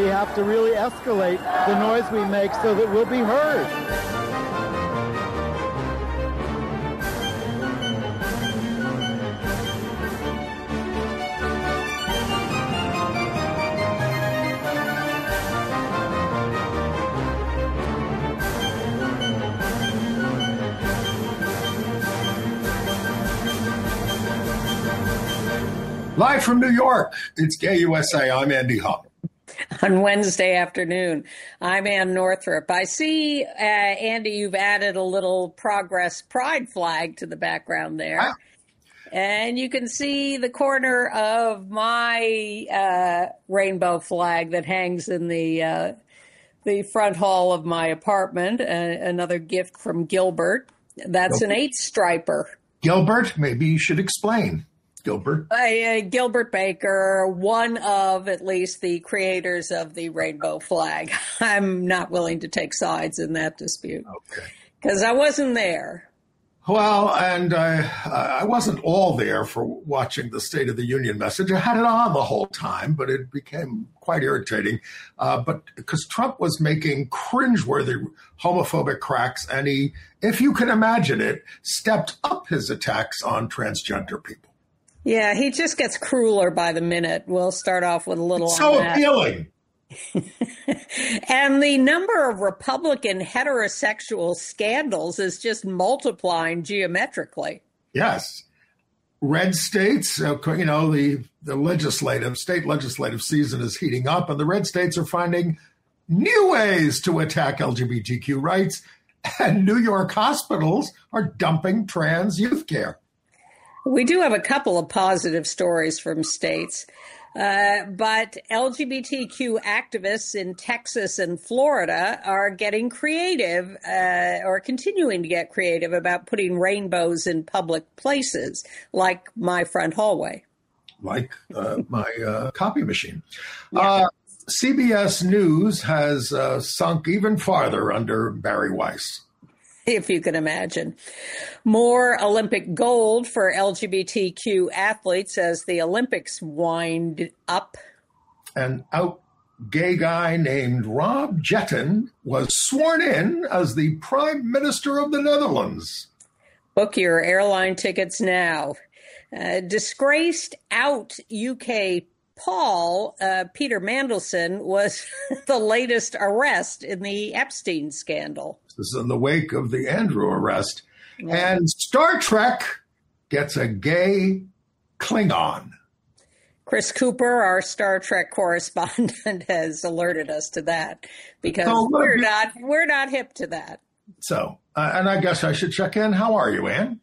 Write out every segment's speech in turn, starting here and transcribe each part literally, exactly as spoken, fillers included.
have to really escalate the noise we make so that we'll be heard. Live from New York, it's Gay U S A. I'm Andy Hung. On Wednesday afternoon, I'm Ann Northrup. I see, uh, Andy, you've added a little Progress Pride flag to the background there. Wow. And you can see the corner of my uh, rainbow flag that hangs in the uh, the front hall of my apartment. Uh, another gift from Gilbert. That's Gilbert. An eight-striper. Gilbert, maybe you should explain. Gilbert. Uh, Gilbert Baker, one of at least the creators of the rainbow flag. I'm not willing to take sides in that dispute. Okay. Because I wasn't there. Well, and I, I wasn't all there for watching the State of the Union message. I had it on the whole time, but it became quite irritating. Uh, but because Trump was making cringeworthy homophobic cracks, and he, if you can imagine it, stepped up his attacks on transgender people. Yeah, he just gets crueler by the minute. We'll start off with a little it's so on that. appealing. And the number of Republican heterosexual scandals is just multiplying geometrically. Yes. Red states, uh, you know, the, the legislative, state legislative season is heating up, and the red states are finding new ways to attack L G B T Q rights, and New York hospitals are dumping trans youth care. We do have a couple of positive stories from states, uh, but L G B T Q activists in Texas and Florida are getting creative uh, or continuing to get creative about putting rainbows in public places, like my front hallway. Like uh, my uh, copy machine. Yeah. Uh, C B S News has uh, sunk even farther under Barry Weiss. If you can imagine. More Olympic gold for L G B T Q athletes as the Olympics wind up. An out gay guy named Rob Jetten was sworn in as the Prime Minister of the Netherlands. Book your airline tickets now. Uh, disgraced out U K Paul, uh, Peter Mandelson, was the latest arrest in the Epstein scandal. This is in the wake of the Andrew arrest. Yeah. And Star Trek gets a gay Klingon. Chris Cooper, our Star Trek correspondent, has alerted us to that because so, we're not we're not hip to that. So, uh, and I guess I should check in. How are you, Ann?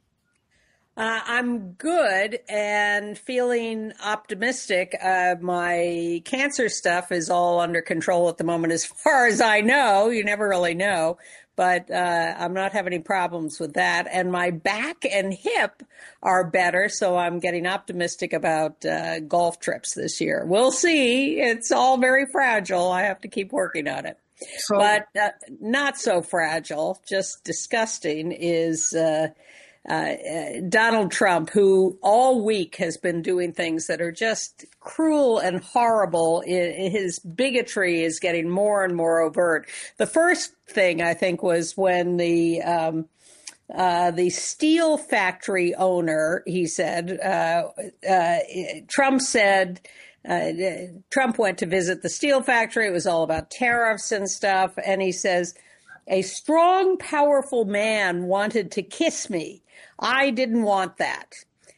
Uh, I'm good and feeling optimistic. Uh, my cancer stuff is all under control at the moment, as far as I know. You never really know, but uh, I'm not having any problems with that. And my back and hip are better, so I'm getting optimistic about uh, golf trips this year. We'll see. It's all very fragile. I have to keep working on it. So, but uh, not so fragile, just disgusting is uh, uh, uh, Donald Trump, who all week has been doing things that are just cruel and horrible. I, his bigotry is getting more and more overt. The first thing, I think, was when the um, uh, the steel factory owner, he said, uh, uh, Trump said, Uh, Trump went to visit the steel factory. It was all about tariffs and stuff. And he says, a strong, powerful man wanted to kiss me. I didn't want that.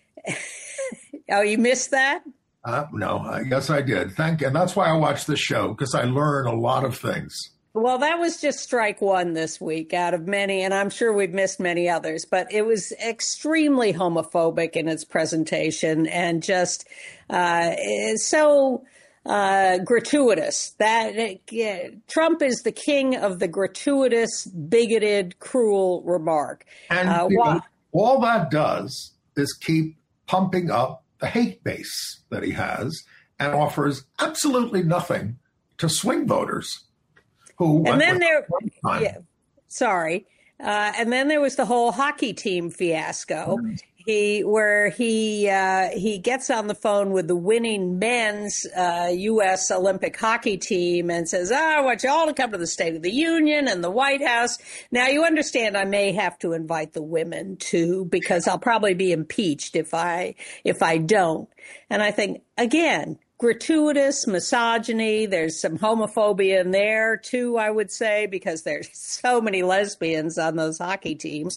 Oh, you missed that? Uh, no, I guess I did. Thank you. And that's why I watch this show, because I learn a lot of things. Well, that was just strike one this week out of many, and I'm sure we've missed many others, but it was extremely homophobic in its presentation and just uh, so uh, gratuitous. That uh, Trump is the king of the gratuitous, bigoted, cruel remark. And uh, you why- know, all that does is keep pumping up the hate base that he has and offers absolutely nothing to swing voters. Who and then there, yeah, sorry. Uh, and then there was the whole hockey team fiasco. He where he uh, he gets on the phone with the winning men's uh, U S Olympic hockey team and says, "Oh, I want you all to come to the State of the Union and the White House." Now, you understand, I may have to invite the women too, because I'll probably be impeached if I if I don't. And I think, again, gratuitous misogyny. There's some homophobia in there too, I would say, because there's so many lesbians on those hockey teams.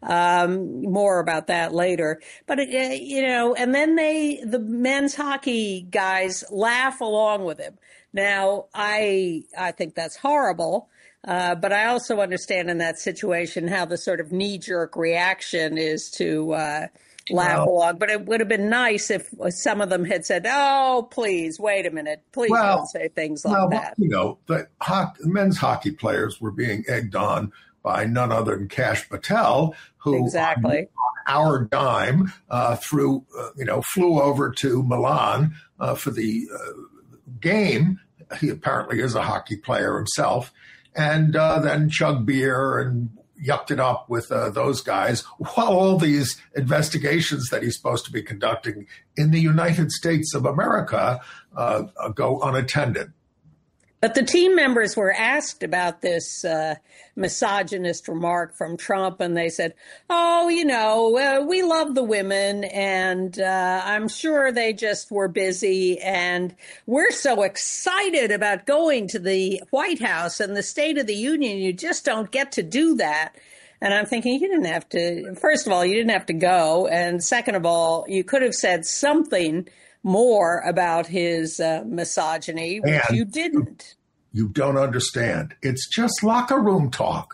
Um, more about that later. But, uh, you know, and then they, the men's hockey guys laugh along with him. Now, I, I think that's horrible. Uh, but I also understand in that situation how the sort of knee-jerk reaction is to, uh, laugh well, along, but it would have been nice if some of them had said, "Oh, please, wait a minute, please well, don't say things like well, that." You know, the hockey, men's hockey players were being egged on by none other than Kash Patel, who exactly on our dime uh, through, uh, you know, flew over to Milan uh, for the uh, game. He apparently is a hockey player himself, and uh, then chugged beer and yucked it up with uh, those guys while all these investigations that he's supposed to be conducting in the United States of America uh, go unattended. But the team members were asked about this uh, misogynist remark from Trump, and they said, "Oh, you know, uh, we love the women, and uh, I'm sure they just were busy, and we're so excited about going to the White House and the State of the Union. You just don't get to do that." And I'm thinking, you didn't have to, first of all, you didn't have to go, and second of all, you could have said something more about his uh, misogyny, which and you didn't. You don't understand. It's just locker room talk.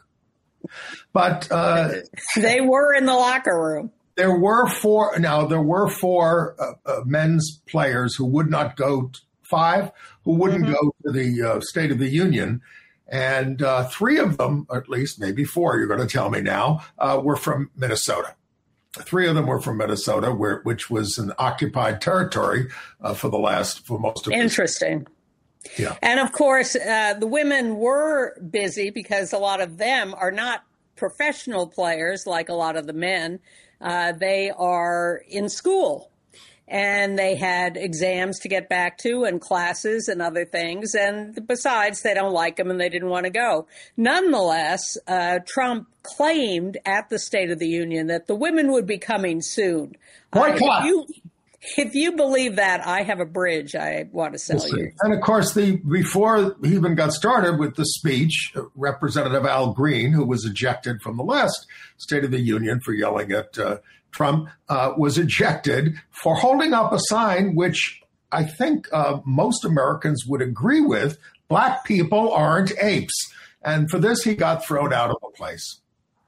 But uh, they were in the locker room. There were four. Now there were four uh, uh, men's players who would not go. To, five who wouldn't mm-hmm. go to the uh, State of the Union, and uh, three of them, or at least maybe four. You're going to tell me now, uh, were from Minnesota. Three of them were from Minnesota, where which was an occupied territory uh, for the last for most of. Interesting. Yeah. And of course, uh, the women were busy because a lot of them are not professional players like a lot of the men. Uh, they are in school and they had exams to get back to and classes and other things. And besides, they don't like them and they didn't want to go. Nonetheless, uh, Trump claimed at the State of the Union that the women would be coming soon. Boycott. Uh, if you, If you believe that, I have a bridge I want to sell you. And of course, the before he even got started with the speech, Representative Al Green, who was ejected from the last State of the Union for yelling at uh, Trump, uh, was ejected for holding up a sign which I think uh, most Americans would agree with. Black people aren't apes. And for this, he got thrown out of the place.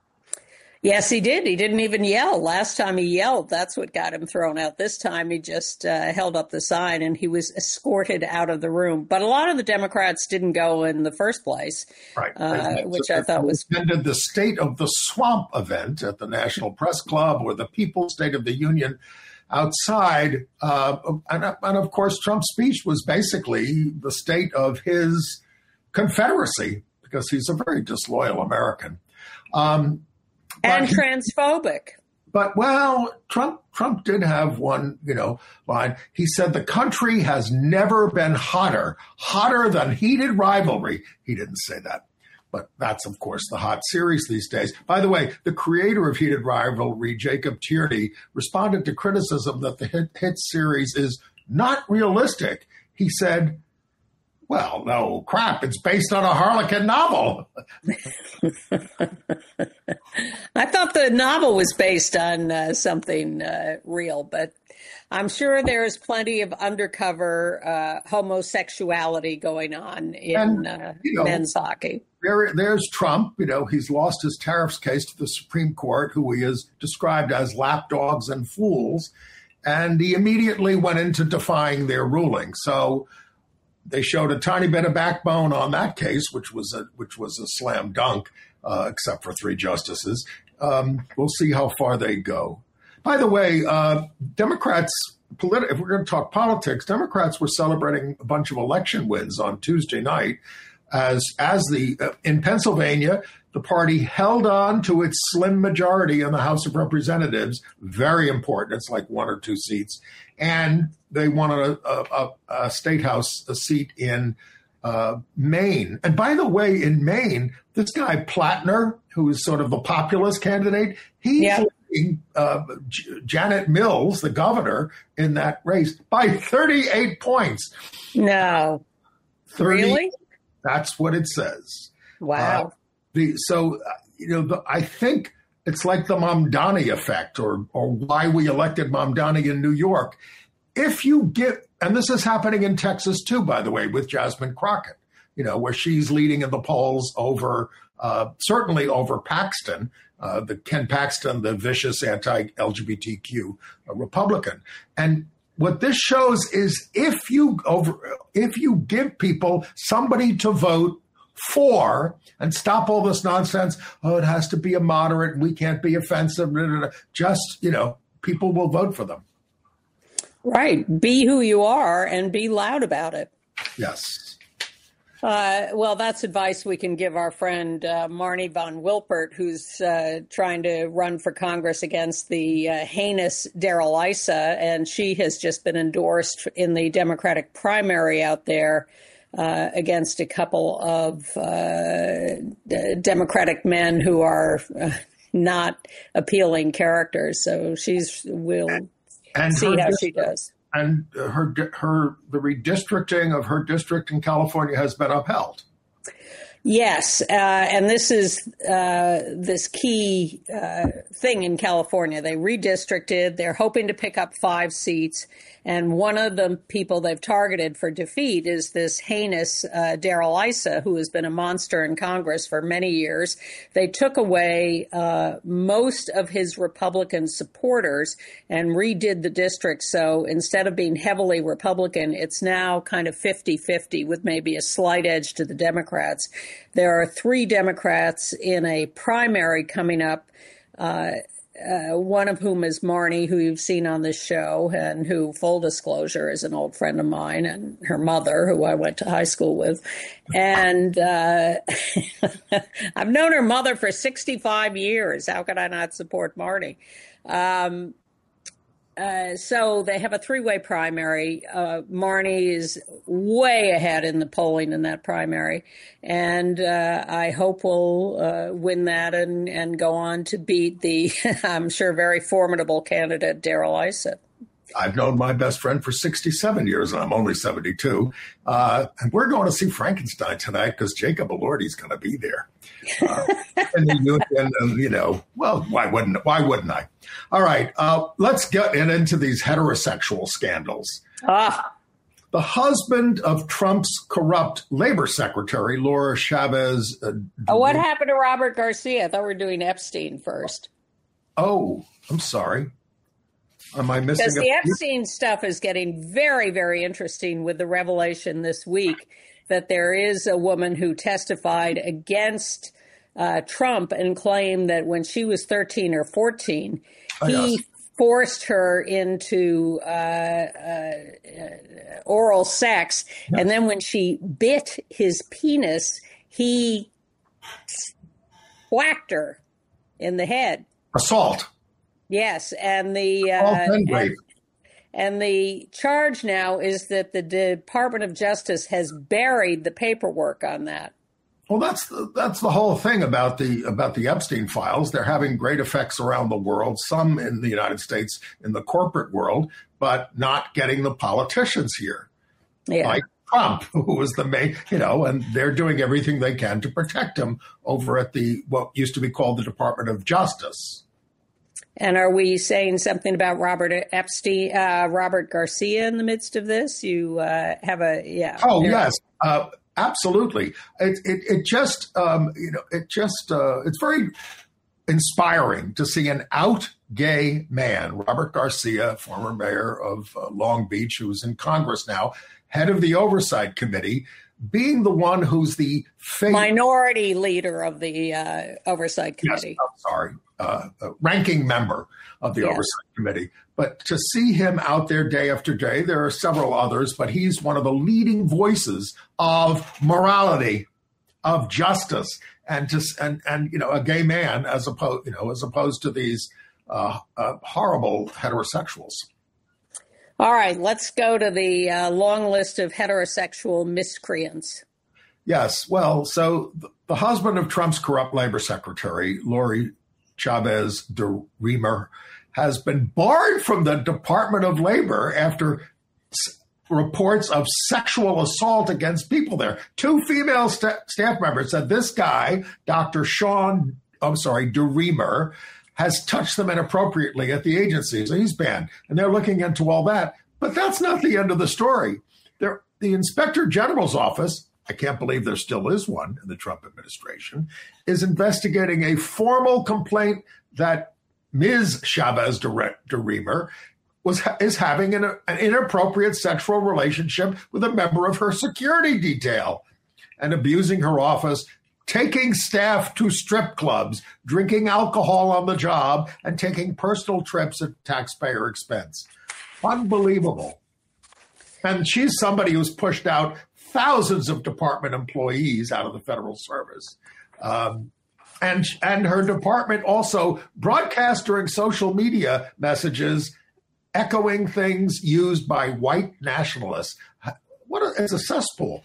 Yes, he did. He didn't even yell. Last time he yelled, that's what got him thrown out. This time he just uh, held up the sign and he was escorted out of the room. But a lot of the Democrats didn't go in the first place, right? Uh, which I thought was attended the State of the Swamp event at the National Press Club or the People's State of the Union outside. Uh, and, and of course, Trump's speech was basically the state of his Confederacy because he's a very disloyal American. Um, And But, transphobic. But, well, Trump Trump did have one, you know, line. He said the country has never been hotter, hotter than heated rivalry. He didn't say that. But that's, of course, the hot series these days. By the way, the creator of Heated Rivalry, Jacob Tierney, responded to criticism that the hit, hit series is not realistic. He said, well, no, crap, it's based on a Harlequin novel. I thought the novel was based on uh, something uh, real, but I'm sure there's plenty of undercover uh, homosexuality going on in and, uh, you know, men's hockey. There, there's Trump. You know, he's lost his tariffs case to the Supreme Court, who he has described as lapdogs and fools. And he immediately went into defying their ruling. So they showed a tiny bit of backbone on that case, which was a which was a slam dunk, uh, except for three justices. Um, we'll see how far they go. By the way, uh, Democrats, politi- if we're going to talk politics, Democrats were celebrating a bunch of election wins on Tuesday night, as as the uh, in Pennsylvania, The party held on to its slim majority in the House of Representatives. Very important. It's like one or two seats. And they wanted a, a, a state house a seat in uh, Maine. And by the way, in Maine, this guy Plattner, who is sort of the populist candidate, he's yeah. leading uh, J- Janet Mills, the governor, in that race by thirty-eight points. No. thirty, really? That's what it says. Wow. Uh, the, so, uh, you know, the, I think it's like the Mamdani effect, or or why we elected Mamdani in New York. If you get, and this is happening in Texas too, by the way, with Jasmine Crockett, you know, where she's leading in the polls over, uh, certainly over Paxton, uh, the Ken Paxton, the vicious anti-L G B T Q uh, Republican. And what this shows is if you over, if you give people somebody to vote for and stop all this nonsense, oh, it has to be a moderate and we can't be offensive, blah, blah, blah. Just, you know, people will vote for them. Right. Be who you are and be loud about it. Yes. Uh, well, that's advice we can give our friend uh, Marnie von Wilpert, who's uh, trying to run for Congress against the uh, heinous Darrell Issa, and she has just been endorsed in the Democratic primary out there uh, against a couple of uh, d- Democratic men who are uh, not appealing characters. So she's will and see how dis- she does. And her, her, the redistricting of her district in California has been upheld. Yes, uh, and this is uh, this key uh, thing in California. They redistricted. They're hoping to pick up five seats. And one of the people they've targeted for defeat is this heinous uh, Darrell Issa, who has been a monster in Congress for many years. They took away uh, most of his Republican supporters and redid the district. So instead of being heavily Republican, it's now kind of fifty-fifty with maybe a slight edge to the Democrats. There are three Democrats in a primary coming up, uh, uh, one of whom is Marnie, who you've seen on this show, and who, full disclosure, is an old friend of mine, and her mother, who I went to high school with. And uh, I've known her mother for sixty-five years. How could I not support Marnie? Um, Uh, so they have a three-way primary. Uh, Marnie is way ahead in the polling in that primary, and uh, I hope we'll uh, win that and, and go on to beat the, I'm sure, very formidable candidate, Darrell Issa. I've known my best friend for sixty-seven years, and I'm only seventy-two. Uh, and we're going to see Frankenstein tonight because Jacob Elordi's going to be there. Uh, and, the, and, and, you know, well, why wouldn't why wouldn't I? All right, uh, let's get in, into these heterosexual scandals. Ah. The husband of Trump's corrupt labor secretary, Laura Chavez. Uh, oh, what happened to Robert Garcia? I thought we were doing Epstein first. Oh, I'm sorry. Am I missing? Because the Epstein stuff is getting very, very interesting with the revelation this week that there is a woman who testified against uh, Trump and claimed that when she was thirteen or fourteen, oh, he yes. forced her into uh, uh, oral sex. Yes. And then when she bit his penis, he whacked her in the head. Assault. Yes, and the uh, and, and the charge now is that the Department of Justice has buried the paperwork on that. Well, that's the, that's the whole thing about the about the Epstein files. They're having great effects around the world, some in the United States, in the corporate world, but not getting the politicians here, yeah. like Trump, who was the main, you know, and they're doing everything they can to protect him over at the what used to be called the Department of Justice. And are we saying something about Robert Epstein, uh, Robert Garcia in the midst of this? You uh, have a, yeah. Oh, yes, uh, absolutely. It, it, it just, um, you know, it just, uh, it's very inspiring to see an out gay man, Robert Garcia, former mayor of uh, Long Beach, who's in Congress now, head of the Oversight Committee, being the one who's the fa- minority leader of the uh, Oversight Committee. Yes, I'm sorry. Uh, uh, ranking member of the yes. Oversight Committee. But to see him out there day after day, there are several others, but he's one of the leading voices of morality, of justice. and just and and you know a gay man as opposed you know as opposed to these uh, uh, horrible heterosexuals. All right, let's go to the uh, long list of heterosexual miscreants. Yes, well, so the, the husband of Trump's corrupt labor secretary, Lori Chavez de Remer, has been barred from the Department of Labor after s- reports of sexual assault against people there. Two female st- staff members said this guy, Doctor Sean, I'm sorry, de Remer, has touched them inappropriately at the agency. So he's banned. And they're looking into all that. But that's not the end of the story. There, the Inspector General's office, I can't believe there still is one in the Trump administration, is investigating a formal complaint that Miz Chavez de Remer was is having an, an inappropriate sexual relationship with a member of her security detail and abusing her office, taking staff to strip clubs, drinking alcohol on the job, and taking personal trips at taxpayer expense. Unbelievable. And she's somebody who's pushed out thousands of department employees out of the federal service. Um, and, and her department also broadcast during social media messages echoing things used by white nationalists. What a, it's a cesspool.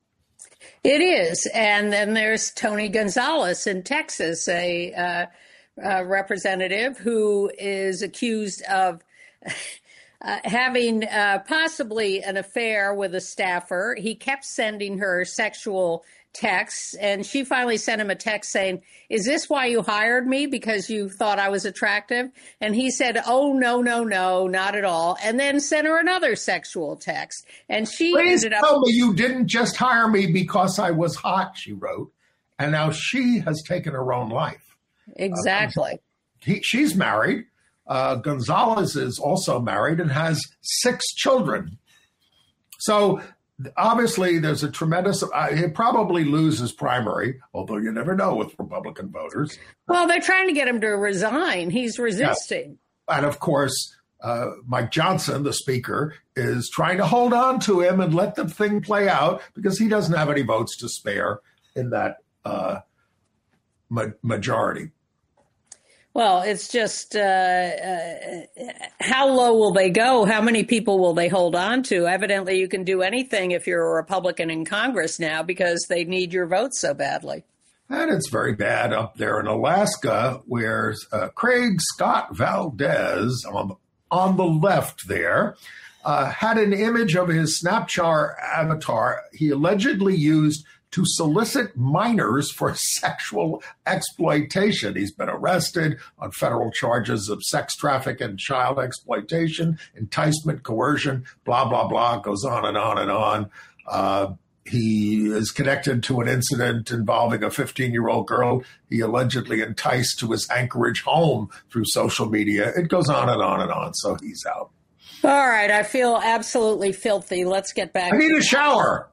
It is. And then there's Tony Gonzalez in Texas, a, uh, a representative who is accused of uh, having uh, possibly an affair with a staffer. He kept sending her sexual texts, and she finally sent him a text saying, "Is this why you hired me? Because you thought I was attractive?" And he said, "Oh, no, no, no, not at all." And then sent her another sexual text. And she Please ended up. tell me you didn't just hire me because I was hot, she wrote. And now she has taken her own life. Exactly. Uh, he, she's married. Uh, Gonzalez is also married and has six children. So obviously, there's a tremendous, uh, he'll probably lose his primary, although you never know with Republican voters. Well, they're trying to get him to resign. He's resisting. Yeah. And of course, uh, Mike Johnson, the speaker, is trying to hold on to him and let the thing play out because he doesn't have any votes to spare in that uh, ma- majority. Well, it's just uh, uh, how low will they go? How many people will they hold on to? Evidently, you can do anything if you're a Republican in Congress now because they need your votes so badly. And it's very bad up there in Alaska, where uh, Craig Scott Valdez on the, on the left there uh, had an image of his Snapchat avatar he allegedly used to solicit minors for sexual exploitation. He's been arrested on federal charges of sex trafficking and child exploitation, enticement, coercion, blah, blah, blah, goes on and on and on. Uh, he is connected to an incident involving a fifteen-year-old girl he allegedly enticed to his Anchorage home through social media. It goes on and on and on, so he's out. All right, I feel absolutely filthy. Let's get back. I need to a shower.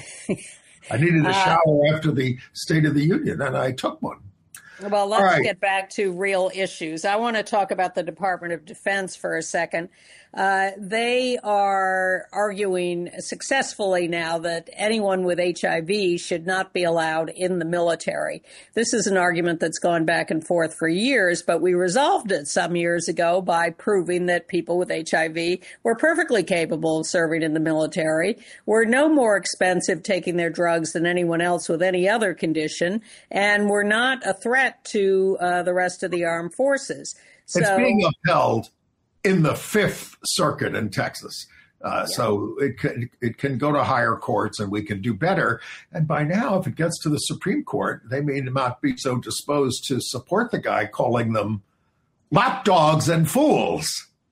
I needed a Uh, shower after the State of the Union, and I took one. Well, let's right. get back to real issues. I want to talk about the Department of Defense for a second. Uh, they are arguing successfully now that anyone with H I V should not be allowed in the military. This is an argument that's gone back and forth for years, but we resolved it some years ago by proving that people with H I V were perfectly capable of serving in the military, were no more expensive taking their drugs than anyone else with any other condition, and were not a threat to uh, the rest of the armed forces. So, it's being upheld in the Fifth Circuit in Texas. Uh, yeah. So it can, it can go to higher courts and we can do better. And by now, if it gets to the Supreme Court, they may not be so disposed to support the guy calling them lapdogs and fools.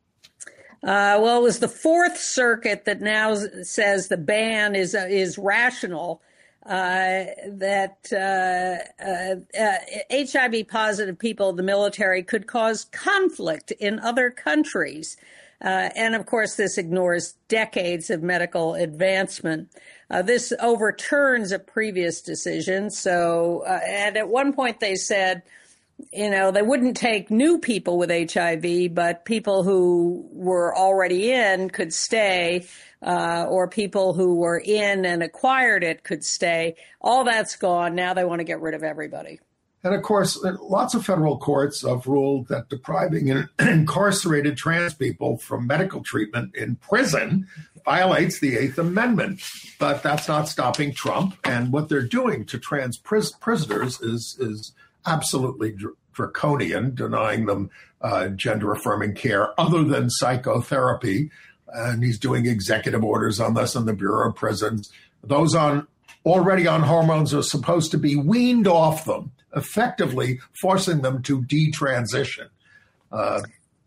Uh, well, it was the Fourth Circuit that now says the ban is uh, is rational. Uh, that uh, uh, uh, H I V positive people in the military could cause conflict in other countries. Uh, and of course, this ignores decades of medical advancement. Uh, this overturns a previous decision. So, uh, and at one point they said you know, they wouldn't take new people with H I V, but people who were already in could stay, uh, or people who were in and acquired it could stay. All that's gone. Now they want to get rid of everybody. And of course, lots of federal courts have ruled that depriving incarcerated trans people from medical treatment in prison violates the Eighth Amendment. But that's not stopping Trump. And what they're doing to trans pris- prisoners is, is absolutely dr- draconian, denying them uh, gender-affirming care other than psychotherapy. And he's doing executive orders on this in the Bureau of Prisons. Those on already on hormones are supposed to be weaned off them, effectively forcing them to detransition. Uh,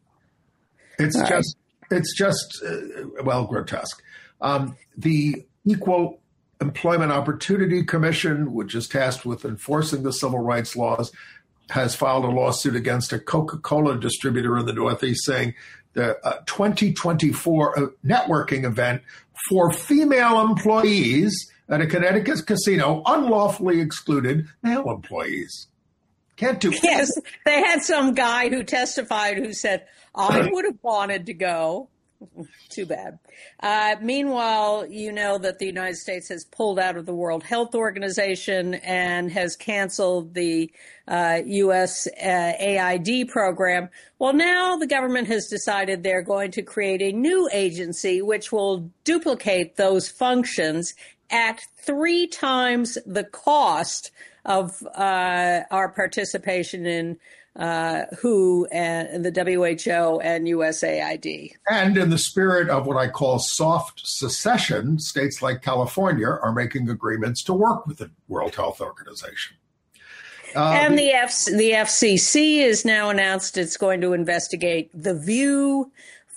it's All just, right. it's just, uh, well, grotesque. Um, the Equal Employment Opportunity Commission, which is tasked with enforcing the civil rights laws, has filed a lawsuit against a Coca-Cola distributor in the Northeast, saying the uh, twenty twenty-four networking event for female employees at a Connecticut casino unlawfully excluded male employees. Can't do it. Yes, they had some guy who testified who said, I would have wanted to go. Too bad. Uh, meanwhile, you know that the United States has pulled out of the World Health Organization and has canceled the uh, U S uh, A I D program. Well, now the government has decided they're going to create a new agency which will duplicate those functions at three times the cost of uh, our participation in uh, W H O and the W H O and U S A I D. And in the spirit of what I call soft secession, states like California are making agreements to work with the World Health Organization. Uh, and the, F- the F C C has now announced it's going to investigate The View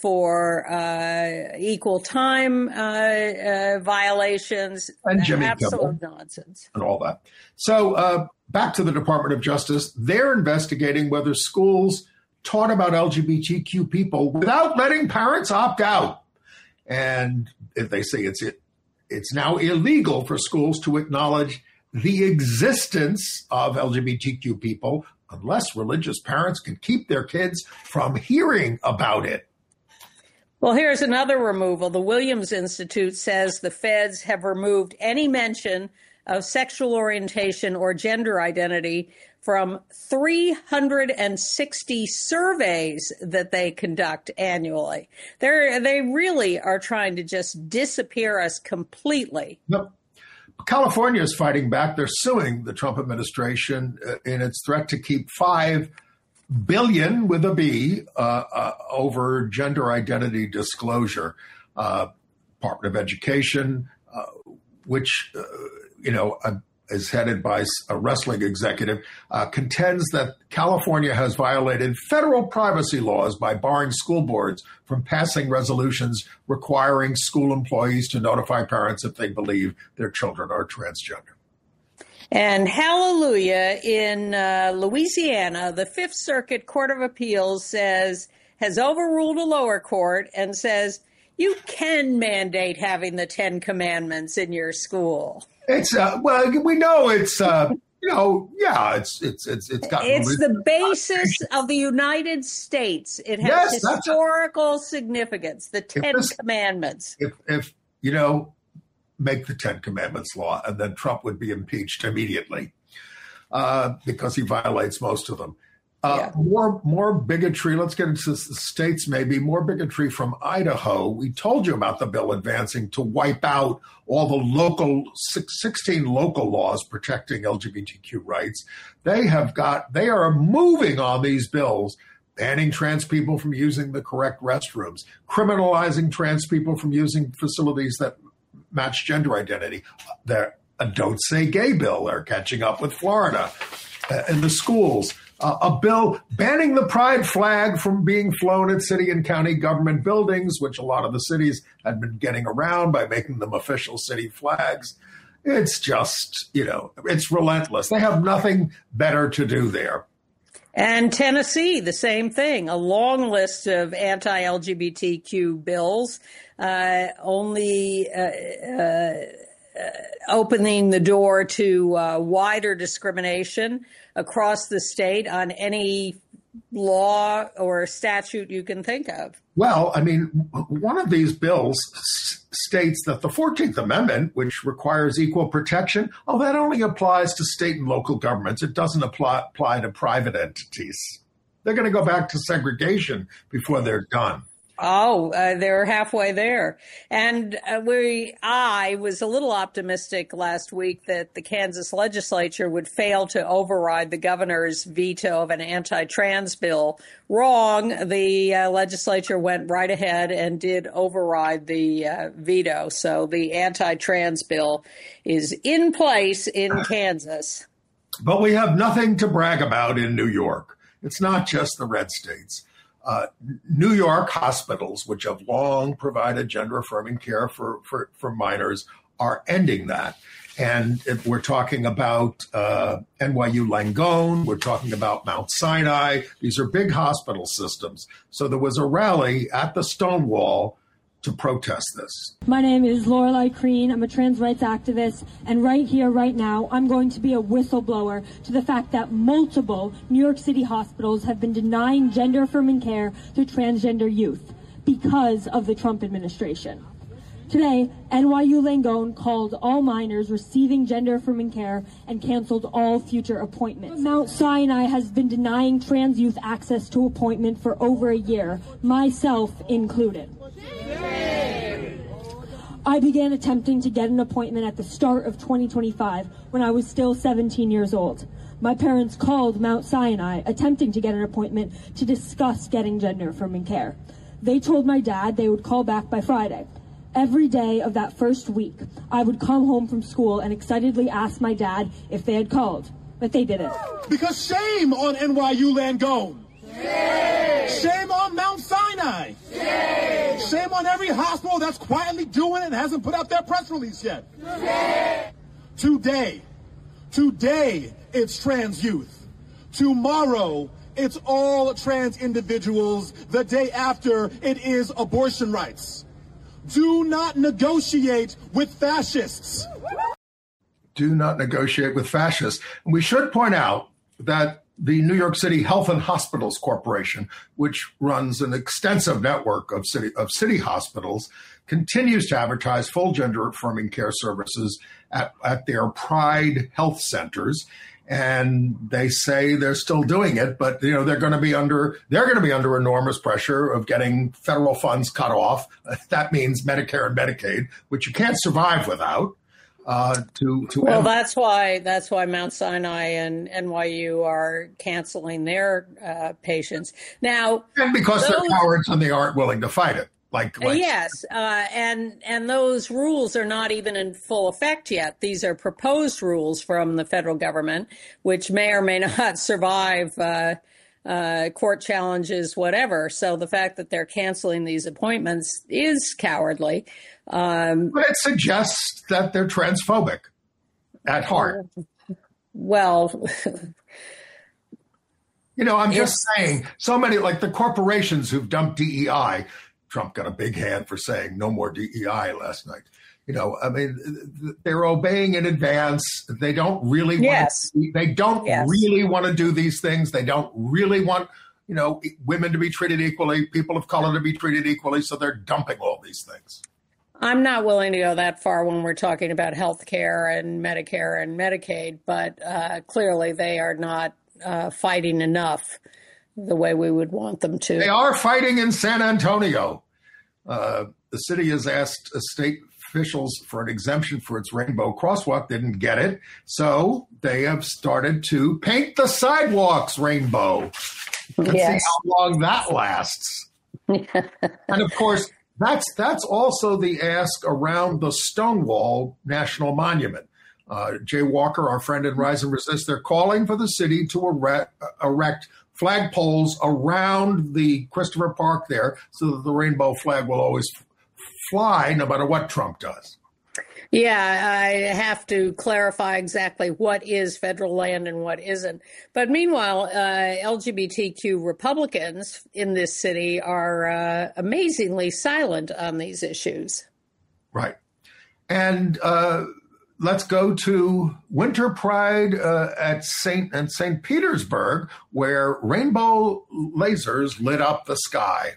for uh, equal time uh, uh, violations. And Jimmy Absolute Kimmel nonsense. and all that. So uh, back to the Department of Justice. They're investigating whether schools taught about L G B T Q people without letting parents opt out. And if they say it's it, it's now illegal for schools to acknowledge the existence of L G B T Q people unless religious parents can keep their kids from hearing about it. Well, here's another removal. The Williams Institute says the feds have removed any mention of sexual orientation or gender identity from three hundred sixty surveys that they conduct annually. They're, they really are trying to just disappear us completely. Yep. California is fighting back. They're suing the Trump administration in its threat to keep five billion with a B uh, uh, over gender identity disclosure. Uh, Department of Education, uh, which, uh, you know, uh, is headed by a wrestling executive, uh, contends that California has violated federal privacy laws by barring school boards from passing resolutions requiring school employees to notify parents if they believe their children are transgender. And hallelujah, in uh, Louisiana, the Fifth Circuit Court of Appeals says, has overruled a lower court and says you can mandate having the Ten Commandments in your school. It's, uh, well, we know it's, uh, you know, yeah, it's, it's, it's, it's got. It's the basis of the United States. It has Yes, historical significance, the Ten this, Commandments. If, if, you know, make the Ten Commandments law, and then Trump would be impeached immediately uh, because he violates most of them. Uh, yeah. More more bigotry. Let's get into the states, maybe. More bigotry from Idaho. We told you about the bill advancing to wipe out all the local, sixteen local laws protecting L G B T Q rights. They have got, they are moving on these bills, banning trans people from using the correct restrooms, criminalizing trans people from using facilities that match gender identity. The a Don't Say Gay bill, they're catching up with Florida uh, in the schools. Uh, a bill banning the pride flag from being flown at city and county government buildings, which a lot of the cities had been getting around by making them official city flags. It's just, you know, it's relentless. They have nothing better to do there. And Tennessee, the same thing, a long list of anti-L G B T Q bills. Uh, only uh, uh, opening the door to uh, wider discrimination across the state on any law or statute you can think of. Well, I mean, one of these bills s- states that the fourteenth Amendment, which requires equal protection, oh, that only applies to state and local governments. It doesn't apply, apply to private entities. They're going to go back to segregation before they're done. Oh, uh, they're halfway there. And uh, we, I was a little optimistic last week that the Kansas legislature would fail to override the governor's veto of an anti-trans bill. Wrong. The uh, legislature went right ahead and did override the uh, veto. So the anti-trans bill is in place in Kansas. But we have nothing to brag about in New York. It's not just the red states. Uh, New York hospitals, which have long provided gender-affirming care for, for, for minors, are ending that. And if we're talking about uh, N Y U Langone, we're talking about Mount Sinai. These are big hospital systems. So there was a rally at the Stonewall to protest this. My name is Lorelei Crean. I'm a trans rights activist. And right here, right now, I'm going to be a whistleblower to the fact that multiple New York City hospitals have been denying gender-affirming care to transgender youth because of the Trump administration. Today, N Y U Langone called all minors receiving gender-affirming care and canceled all future appointments. Mount Sinai has been denying trans youth access to appointment for over a year, myself included. I began attempting to get an appointment at the start of twenty twenty-five when I was still seventeen years old. My parents called Mount Sinai attempting to get an appointment to discuss getting gender-affirming care. They told my dad they would call back by Friday. Every day of that first week, I would come home from school and excitedly ask my dad if they had called, but they didn't. Because shame on N Y U Langone. Shame. Shame on Mount Sinai. Shame. Shame on every hospital that's quietly doing it and hasn't put out their press release yet. Shame. Today, today it's trans youth. Tomorrow, it's all trans individuals. The day after, it is abortion rights. Do not negotiate with fascists. Do not negotiate with fascists. And we should point out that the New York City Health and Hospitals Corporation, which runs an extensive network of city of city hospitals, continues to advertise full gender-affirming care services at, at their Pride health centers. And they say they're still doing it, but you know they're going to be under they're going to be under enormous pressure of getting federal funds cut off. That means Medicare and Medicaid, which you can't survive without. Uh, to to well, end. that's why that's why Mount Sinai and N Y U are canceling their uh, patients now, and because those, they're cowards and they aren't willing to fight it. Like, like yes, uh, and and those rules are not even in full effect yet. These are proposed rules from the federal government, which may or may not survive uh, uh, court challenges, whatever. So the fact that they're canceling these appointments is cowardly. Um, but it suggests that they're transphobic at heart. Well, you know, I'm just saying, so many, like the corporations who've dumped D E I. Trump got a big hand for saying no more D E I last night. You know, I mean, they're obeying in advance. They don't really yes. want to, they don't yes. really want to do these things. They don't really want, you know, women to be treated equally, people of color to be treated equally. So they're dumping all these things. I'm not willing to go that far when we're talking about health care and Medicare and Medicaid, but uh, clearly they are not uh, fighting enough the way we would want them to. They are fighting in San Antonio. Uh, the city has asked state officials for an exemption for its rainbow crosswalk, didn't get it. So they have started to paint the sidewalks rainbow. Let's yes. see how long that lasts. And of course, that's that's also the ask around the Stonewall National Monument. Uh, Jay Walker, our friend in Rise and Resist, they're calling for the city to erect, erect flagpoles around the Christopher Park there so that the rainbow flag will always f- fly no matter what Trump does. Yeah, I have to clarify exactly what is federal land and what isn't. But meanwhile, uh, L G B T Q Republicans in this city are uh, amazingly silent on these issues. Right. And uh, let's go to Winter Pride uh, at Saint and Saint Petersburg, where rainbow lasers lit up the sky.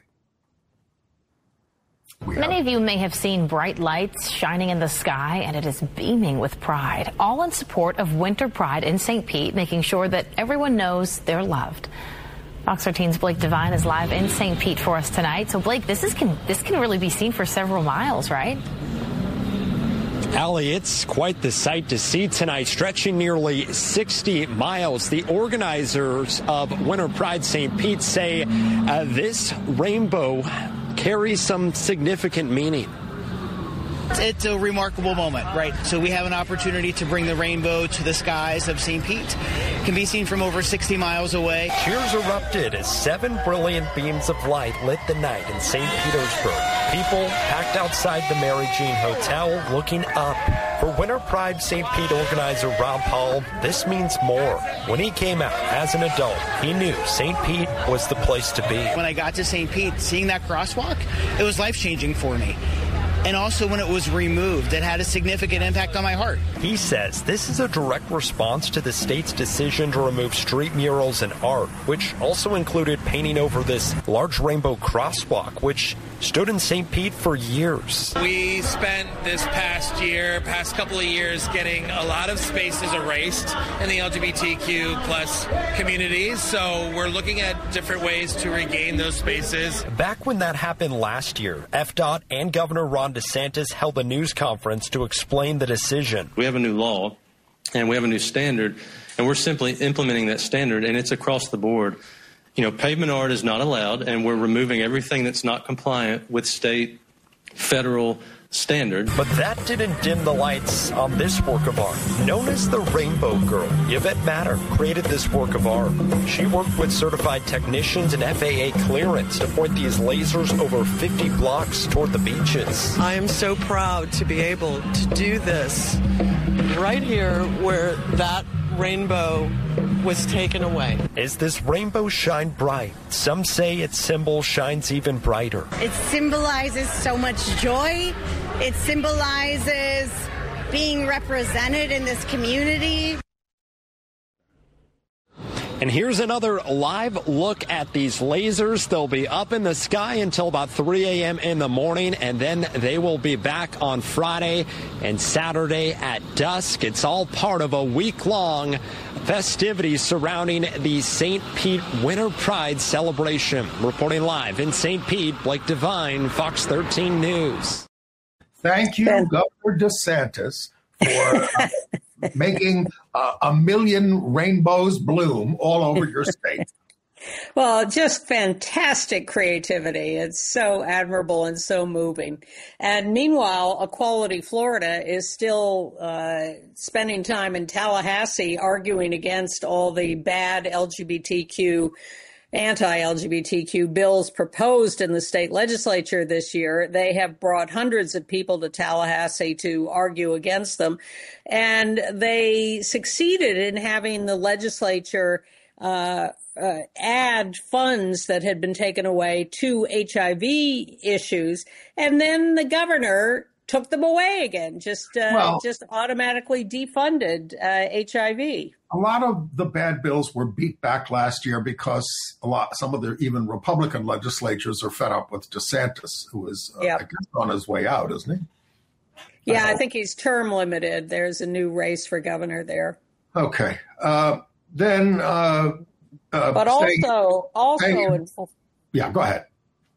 We Many have- of you may have seen bright lights shining in the sky, and it is beaming with pride, all in support of Winter Pride in Saint Pete, making sure that everyone knows they're loved. Fox thirteen's Blake Devine is live in Saint Pete for us tonight. So, Blake, this is can this can really be seen for several miles, right? Allie, it's quite the sight to see tonight, stretching nearly sixty miles. The organizers of Winter Pride Saint Pete say uh, this rainbow carries some significant meaning. It's a remarkable moment, right? So we have an opportunity to bring the rainbow to the skies of Saint Pete. It can be seen from over sixty miles away. Cheers erupted as seven brilliant beams of light lit the night in Saint Petersburg. People packed outside the Mary Jean Hotel looking up. For Winter Pride Saint Pete organizer Rob Paul, this means more. When he came out as an adult, he knew Saint Pete was the place to be. When I got to Saint Pete, seeing that crosswalk, it was life-changing for me. And also when it was removed, it had a significant impact on my heart. He says this is a direct response to the state's decision to remove street murals and art, which also included painting over this large rainbow crosswalk, which stood in Saint Pete for years. We spent this past year, past couple of years, getting a lot of spaces erased in the L G B T Q plus communities, so we're looking at different ways to regain those spaces. Back when that happened last year, F DOT and Governor Ron DeSantis held a news conference to explain the decision. We have a new law and we have a new standard, and we're simply implementing that standard, and it's across the board. You know, pavement art is not allowed, and we're removing everything that's not compliant with state, federal standard. But that didn't dim the lights on this work of art. Known as the Rainbow Girl, Yvette Matter created this work of art. She worked with certified technicians and F A A clearance to point these lasers over fifty blocks toward the beaches. I am so proud to be able to do this right here where that rainbow was taken away. As this rainbow shined bright, some say its symbol shines even brighter. It symbolizes so much joy. It symbolizes being represented in this community. And here's another live look at these lasers. They'll be up in the sky until about three a.m. in the morning, and then they will be back on Friday and Saturday at dusk. It's all part of a week-long festivities surrounding the Saint Pete Winter Pride celebration. Reporting live in Saint Pete, Blake Devine, Fox thirteen News. Thank you, Governor DeSantis, for uh, making uh, a million rainbows bloom all over your state. Well, just fantastic creativity. It's so admirable and so moving. And meanwhile, Equality Florida is still uh, spending time in Tallahassee arguing against all the bad L G B T Q anti-L G B T Q bills proposed in the state legislature this year. They have brought hundreds of people to Tallahassee to argue against them, and they succeeded in having the legislature uh, uh, add funds that had been taken away to H I V issues, and then the governor took them away again, just uh, well, just automatically defunded uh, H I V. A lot of the bad bills were beat back last year because a lot, some of the even Republican legislatures are fed up with DeSantis, who is uh, yep. I guess on his way out, isn't he? Yeah, I, I think he's term limited. There's a new race for governor there. Okay, uh, then. Uh, uh, but staying, also, also, staying, in, yeah, go ahead.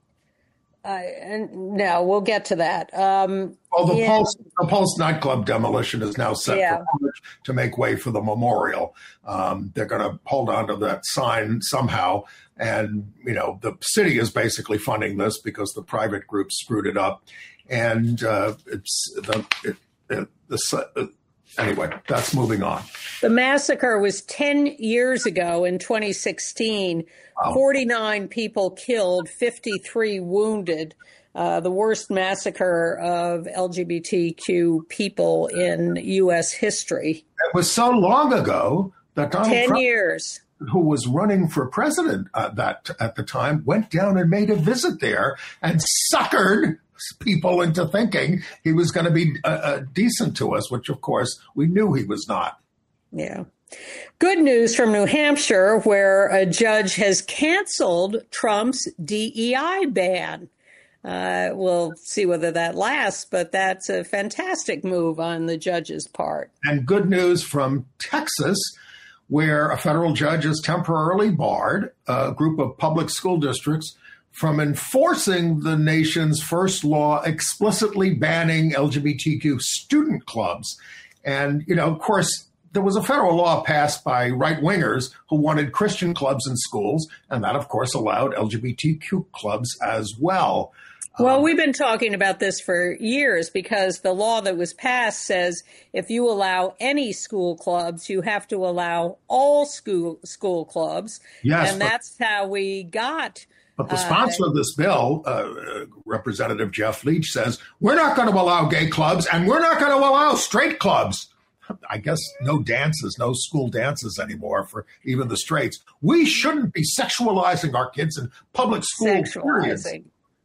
Uh, and no, we'll get to that. Um, well, the yeah. Pulse, the Pulse nightclub demolition is now set yeah. for March to make way for the memorial. Um, they're going to hold on to that sign somehow, and you know the city is basically funding this because the private group screwed it up, and uh, it's the it, it, the. Uh, Anyway, that's moving on. The massacre was ten years ago in twenty sixteen. Wow. forty-nine people killed, fifty-three wounded. Uh, the worst massacre of L G B T Q people in U S history. It was so long ago that Donald ten Trump, years. who was running for president uh, that at the time, went down and made a visit there and suckered people into thinking he was going to be uh, uh, decent to us, which, of course, we knew he was not. Yeah. Good news from New Hampshire, where a judge has canceled Trump's D E I ban. Uh, we'll see whether that lasts, but that's a fantastic move on the judge's part. And good news from Texas, where a federal judge has temporarily barred a group of public school districts from enforcing the nation's first law explicitly banning L G B T Q student clubs. And, you know, of course, there was a federal law passed by right-wingers who wanted Christian clubs in schools, and that, of course, allowed L G B T Q clubs as well. Well, we've been talking about this for years because the law that was passed says if you allow any school clubs, you have to allow all school school clubs. Yes, and but, that's how we got. But the sponsor uh, of this bill, uh, Representative Jeff Leach, says, we're not going to allow gay clubs and we're not going to allow straight clubs. I guess no dances, no school dances anymore for even the straights. We shouldn't be sexualizing our kids in public school. Sexualizing.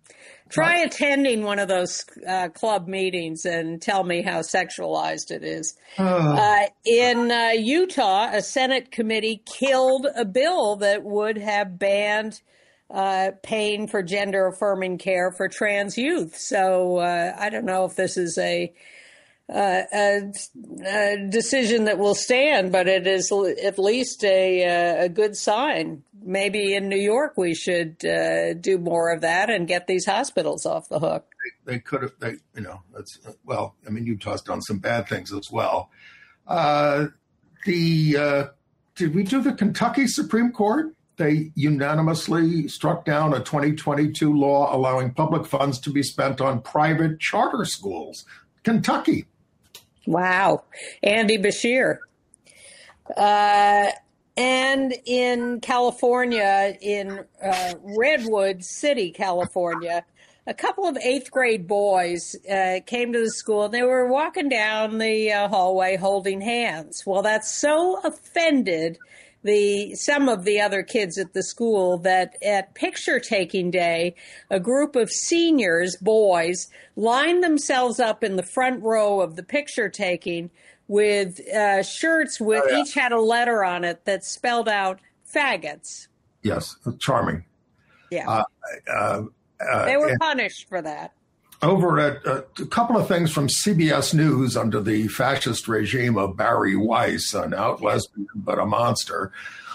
Try attending one of those uh, club meetings and tell me how sexualized it is. Uh, uh, in uh, Utah, a Senate committee killed a bill that would have banned uh, paying for gender-affirming care for trans youth. So uh, I don't know if this is a, uh, a, a decision that will stand, but it is at least a, a good sign. Maybe in New York we should uh, do more of that and get these hospitals off the hook. They, they could have, they, you know, that's, well, I mean, Utah's done some bad things as well. Uh, the uh, did we do the Kentucky Supreme Court? They unanimously struck down a twenty twenty-two law allowing public funds to be spent on private charter schools. Kentucky. Wow. Andy Beshear. Uh And in California, in uh, Redwood City, California, a couple of eighth grade boys uh, came to the school and they were walking down the uh, hallway holding hands. Well, that so offended the some of the other kids at the school that at picture taking day, a group of seniors, boys, lined themselves up in the front row of the picture taking with uh, shirts with oh, yeah. each had a letter on it that spelled out faggots. Yes, charming. Yeah. Uh, uh, uh, they were punished for that. Over at uh, a couple of things from C B S News under the fascist regime of Barry Weiss, an out lesbian but a monster.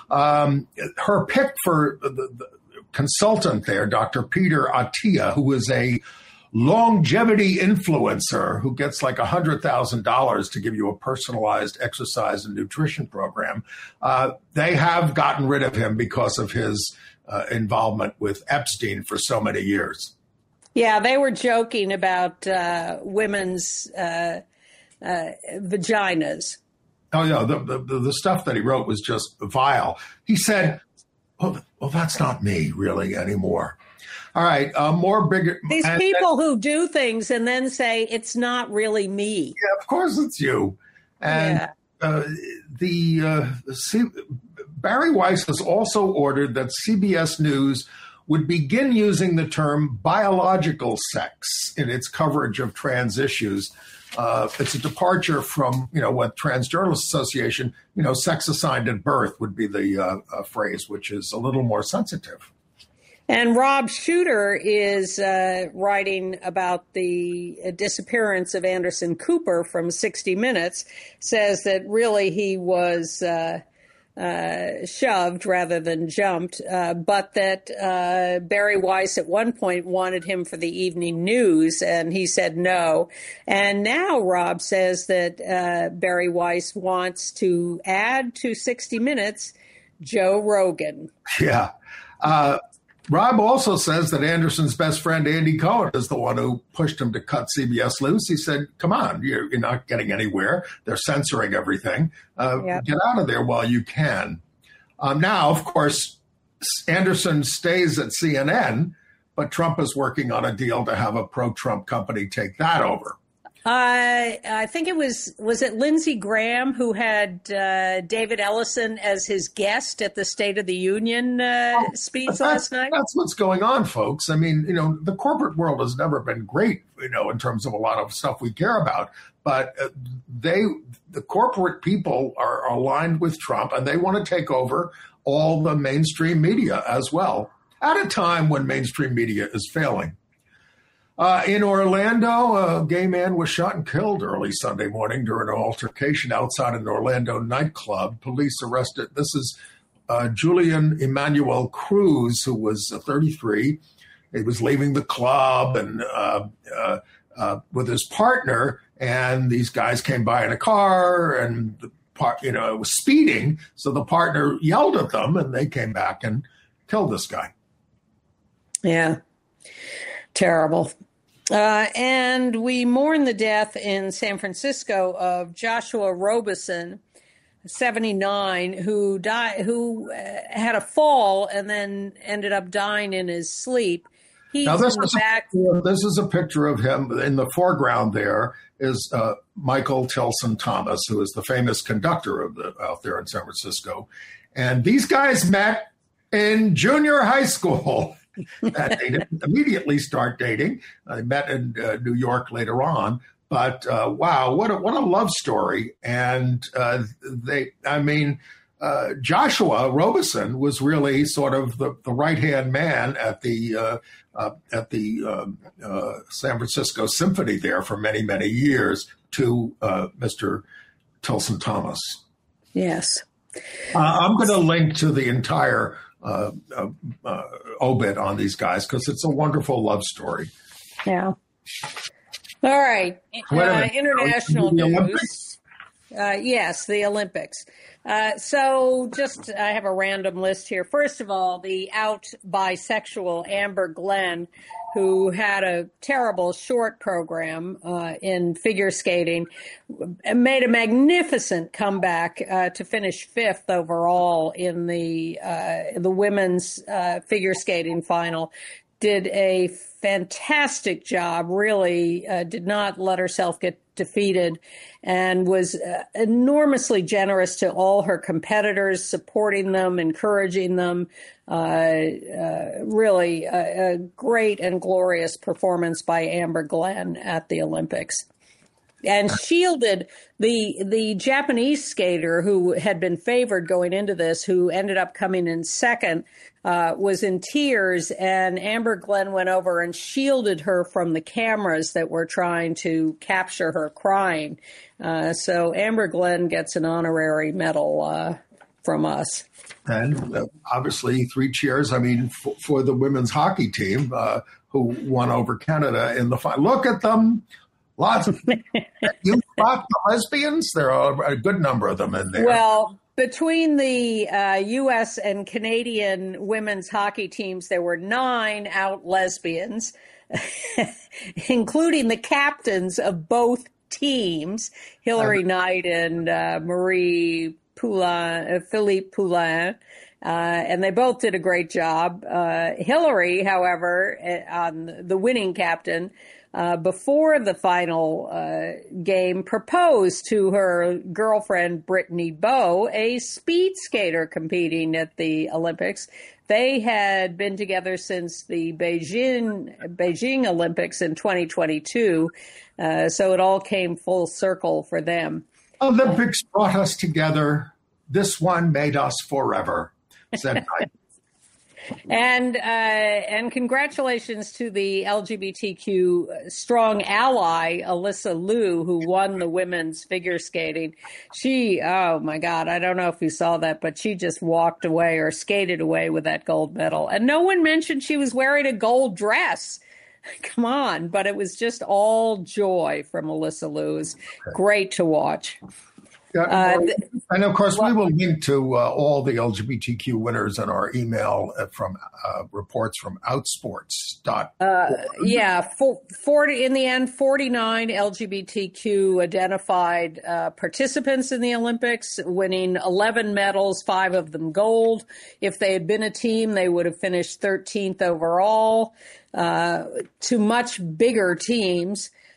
Um, her pick for the, the consultant there, Doctor Peter Attia, who is a longevity influencer who gets like one hundred thousand dollars to give you a personalized exercise and nutrition program. Uh, they have gotten rid of him because of his uh, involvement with Epstein for so many years. Yeah, they were joking about uh, women's uh, uh, vaginas. Oh, yeah, the, the, the stuff that he wrote was just vile. He said, well, well that's not me really anymore. All right, uh, more bigger. These and, people and, who do things and then say, it's not really me. Yeah, of course it's you. And yeah. uh, the uh, C- Barry Weiss has also ordered that C B S News would begin using the term biological sex in its coverage of trans issues. Uh, it's a departure from, you know, what Trans Journalists Association, you know, sex assigned at birth would be the uh, uh, phrase, which is a little more sensitive. And Rob Shuter is uh, writing about the disappearance of Anderson Cooper from sixty minutes, says that really he was uh, uh, shoved rather than jumped, uh, but that uh, Barry Weiss at one point wanted him for the evening news, and he said no. And now Rob says that uh, Barry Weiss wants to add to sixty minutes Joe Rogan. Yeah. Uh Rob also says that Anderson's best friend, Andy Cohen, is the one who pushed him to cut C B S loose. He said, come on, you're, you're not getting anywhere. They're censoring everything. Uh, yep. Get out of there while you can. Um, now, of course, Anderson stays at C N N, but Trump is working on a deal to have a pro-Trump company take that over. Uh, I think it was, was it Lindsey Graham who had uh, David Ellison as his guest at the State of the Union uh, oh, speech last night? That's what's going on, folks. I mean, you know, the corporate world has never been great, you know, in terms of a lot of stuff we care about. But uh, they, the corporate people are aligned with Trump, and they want to take over all the mainstream media as well, at a time when mainstream media is failing. Uh, in Orlando, a gay man was shot and killed early Sunday morning during an altercation outside an Orlando nightclub. Police arrested, this is uh, Julian Emmanuel Cruz, who was uh, thirty-three. He was leaving the club and uh, uh, uh, with his partner, and these guys came by in a car, and the part, you know, it was speeding. So the partner yelled at them, and they came back and killed this guy. Yeah, terrible. Uh, and we mourn the death in San Francisco of Joshua Robeson, seventy-nine, who died, who uh, had a fall and then ended up dying in his sleep. He's now this in the is back. A, this is a picture of him. In the foreground there is uh, Michael Tilson Thomas, who is the famous conductor of the out there in San Francisco. And these guys met in junior high school. That they didn't immediately start dating. They met in uh, New York later on. But uh, wow, what a what a love story! And uh, they, I mean, uh, Joshua Robeson was really sort of the, the right hand man at the uh, uh, at the uh, uh, San Francisco Symphony there for many many years to uh, Mister Tilson Thomas. Yes, uh, I'm going to link to the entire Uh, uh, uh, obit on these guys because it's a wonderful love story. Yeah. All right. Uh, international news. Uh, yes, the Olympics. Uh, so just I have a random list here. First of all, the out bisexual Amber Glenn, who had a terrible short program uh, in figure skating, made a magnificent comeback uh, to finish fifth overall in the uh, the women's uh, figure skating final. Did a fantastic job, really uh, did not let herself get defeated, and was uh, enormously generous to all her competitors, supporting them, encouraging them. Uh, uh, really a, a great and glorious performance by Amber Glenn at the Olympics. And shielded the the Japanese skater who had been favored going into this, who ended up coming in second, uh, was in tears, and Amber Glenn went over and shielded her from the cameras that were trying to capture her crying. Uh, so Amber Glenn gets an honorary medal uh, from us. And uh, obviously three cheers, I mean, for, for the women's hockey team uh, who won over Canada in the final. Look at them. Lots of you brought the lesbians. There are a good number of them in there. Well, between the uh, U S and Canadian women's hockey teams, there were nine out lesbians, including the captains of both teams, Hilary um, Knight and uh, Marie Poulin, uh, Philippe Poulin. Uh, and they both did a great job. Uh, Hillary, however, on the winning captain, Uh, before the final uh, game, proposed to her girlfriend, Brittany Bowe, a speed skater competing at the Olympics. They had been together since the Beijing, Beijing Olympics in twenty twenty-two, uh, so it all came full circle for them. Olympics brought us together. This one made us forever, said I. And uh, and congratulations to the L G B T Q strong ally, Alyssa Liu, who won the women's figure skating. She, oh my God, I don't know if you saw that, but she just walked away or skated away with that gold medal. And no one mentioned she was wearing a gold dress. Come on. But it was just all joy from Alyssa Liu. It was great to watch. Uh, and of course, we will link to uh, all the L G B T Q winners in our email from uh, reports from Outsports. Uh, yeah, for, forty in the end, forty-nine L G B T Q identified uh, participants in the Olympics, winning eleven medals, five of them gold. If they had been a team, they would have finished thirteenth overall. Uh, to much bigger teams.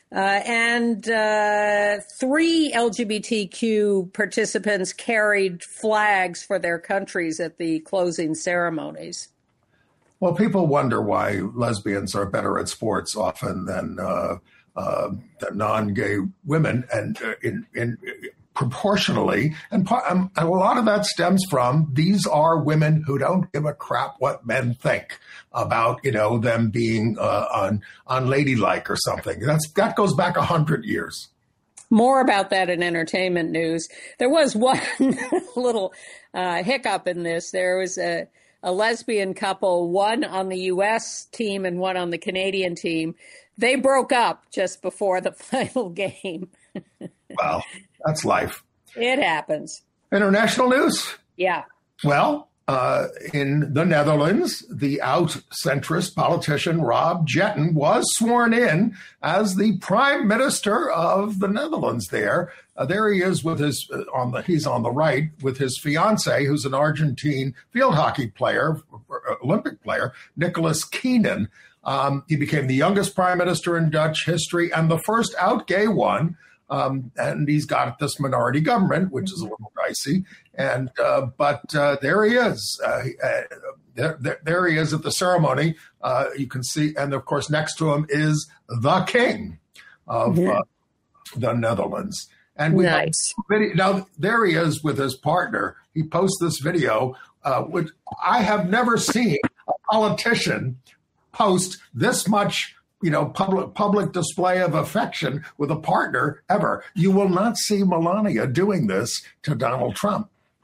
Uh, and uh, three L G B T Q participants carried flags for their countries at the closing ceremonies. Well, people wonder why lesbians are better at sports often than, uh, uh, than non-gay women, and uh, in, in proportionally, and, um, and a lot of that stems from these are women who don't give a crap what men think about, you know, them being uh, un, unladylike or something. That's that goes back a hundred years. More about that in entertainment news. There was one little uh, hiccup in this. There was a, a lesbian couple, one on the U S team and one on the Canadian team. They broke up just before the final game. Well, that's life. It happens. International news? Yeah. Well, uh, in the Netherlands, the out-centrist politician Rob Jetten was sworn in as the prime minister of the Netherlands there. Uh, there he is with his, uh, on the, he's on the right with his fiance, who's an Argentine field hockey player, Olympic player, Nicholas Keenan. Um, he became the youngest prime minister in Dutch history and the first out gay one. Um, and he's got this minority government, which is a little dicey. And uh, but uh, there he is. Uh, uh, there, there, there he is at the ceremony. Uh, you can see, and of course, next to him is the king of yeah. uh, the Netherlands. And we nice. video, now there he is with his partner. He posts this video, uh, which I have never seen a politician post this much, you know, public public display of affection with a partner ever. You will not see Melania doing this to Donald Trump.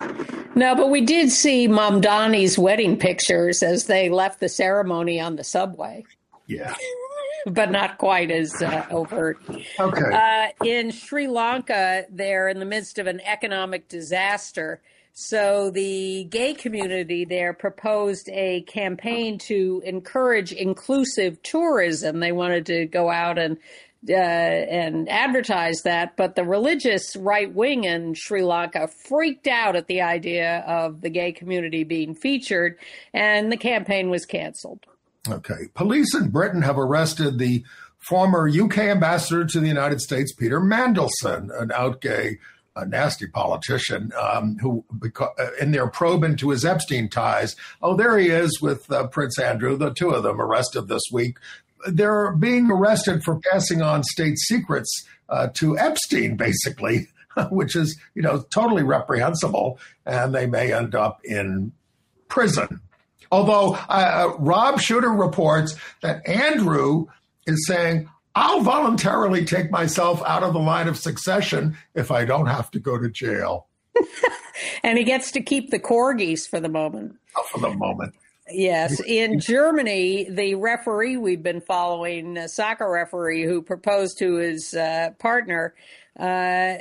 No, but we did see Mamdani's wedding pictures as they left the ceremony on the subway. Yeah. But not quite as uh, overt. Okay. Uh, in Sri Lanka, they're in the midst of an economic disaster. So the gay community there proposed a campaign to encourage inclusive tourism. They wanted to go out and uh, and advertise that, but the religious right wing in Sri Lanka freaked out at the idea of the gay community being featured, and the campaign was canceled. Okay. Police in Britain have arrested the former U K ambassador to the United States, Peter Mandelson, an out gay a nasty politician um, who, because, uh, in their probe into his Epstein ties. Oh, there he is with uh, Prince Andrew, the two of them arrested this week. They're being arrested for passing on state secrets uh, to Epstein, basically, which is, you know, totally reprehensible, and they may end up in prison. Although uh, Rob Shooter reports that Andrew is saying, I'll voluntarily take myself out of the line of succession if I don't have to go to jail. And he gets to keep the corgis for the moment. Oh, for the moment. Yes. In Germany, the referee we've been following, a soccer referee who proposed to his uh, partner, uh,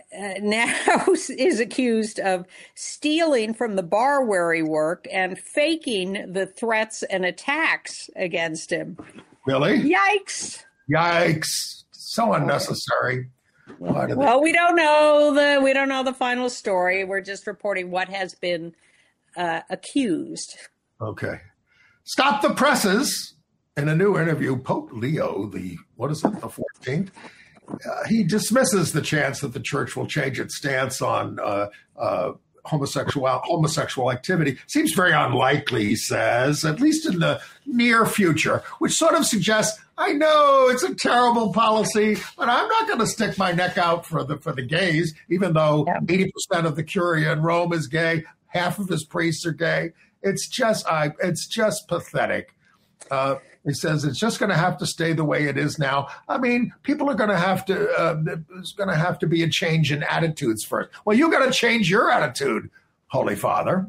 now is accused of stealing from the bar where he worked and faking the threats and attacks against him. Really? Yikes. Yikes. So unnecessary. Well, we don't know the we don't know the final story. We're just reporting what has been uh, accused. Okay. Stop the presses. In a new interview, Pope Leo, the, what is it, the fourteenth, uh, he dismisses the chance that the church will change its stance on uh, uh, homosexual homosexual activity. Seems very unlikely, he says, at least in the near future, which sort of suggests, I know it's a terrible policy, but I'm not going to stick my neck out for the for the gays, even though yeah. eighty percent of the curia in Rome is gay, half of his priests are gay. It's just, I, it's just pathetic. Uh, he says it's just going to have to stay the way it is now. I mean, people are going to have to, uh, there's going to have to be a change in attitudes first. Well, you got to change your attitude, Holy Father.